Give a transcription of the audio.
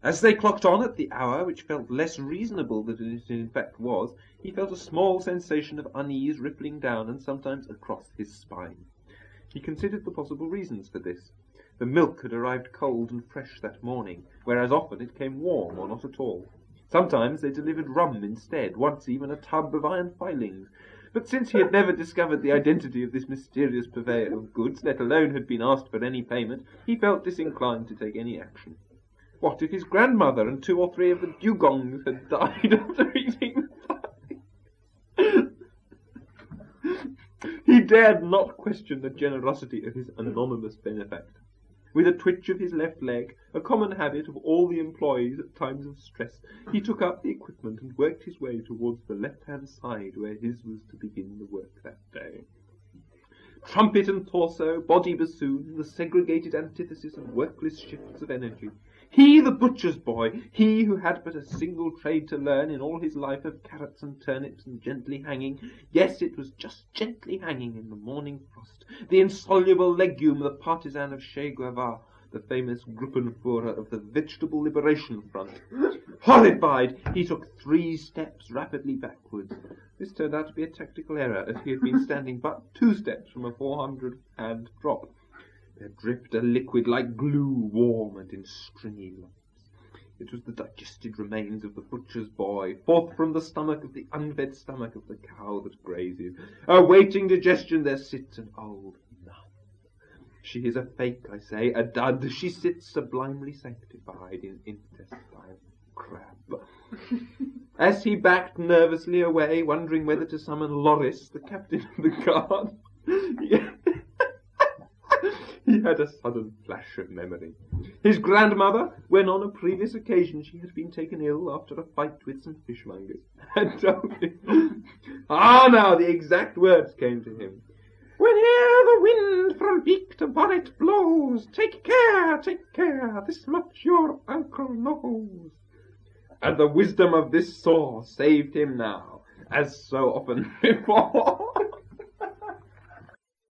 As they clocked on at the hour which felt less reasonable than it in fact was, he felt a small sensation of unease rippling down and sometimes across his spine. He considered the possible reasons for this. The milk had arrived cold and fresh that morning, whereas often it came warm or not at all. Sometimes they delivered rum instead, once even a tub of iron filings. But since he had never discovered the identity of this mysterious purveyor of goods, let alone had been asked for any payment, he felt disinclined to take any action. What if his grandmother and 2 or 3 of the dugongs had died after eating the pie? He dared not question the generosity of his anonymous benefactor. With a twitch of his left leg, a common habit of all the employees at times of stress, he took up the equipment and worked his way towards the left-hand side where his was to begin the work that day. Trumpet and torso, body bassoon, the segregated antithesis of workless shifts of energy. He, the butcher's boy, he who had but a single trade to learn in all his life of carrots and turnips and gently hanging, yes, it was just gently hanging in the morning frost, the insoluble legume, the partisan of Che Guevara, the famous Gruppenführer of the Vegetable Liberation Front. Horrified, he took 3 steps rapidly backwards. This turned out to be a tactical error, as he had been standing but 2 steps from a 400-hand drop. There dripped a liquid like glue, warm and in stringy lumps. It was the digested remains of the butcher's boy, forth from the stomach of the unfed stomach of the cow that grazes. Awaiting digestion there sits an old nun. She is a fake, I say, a dud. She sits sublimely sanctified in intestine crab. As he backed nervously away, wondering whether to summon Loris, the captain of the guard, he had a sudden flash of memory. His grandmother, when on a previous occasion she had been taken ill after a fight with some fishmongers, had told him. Now the exact words came to him. Whene'er the wind from beak to bonnet blows, take care, this much your uncle knows. And the wisdom of this saw saved him now, as so often before.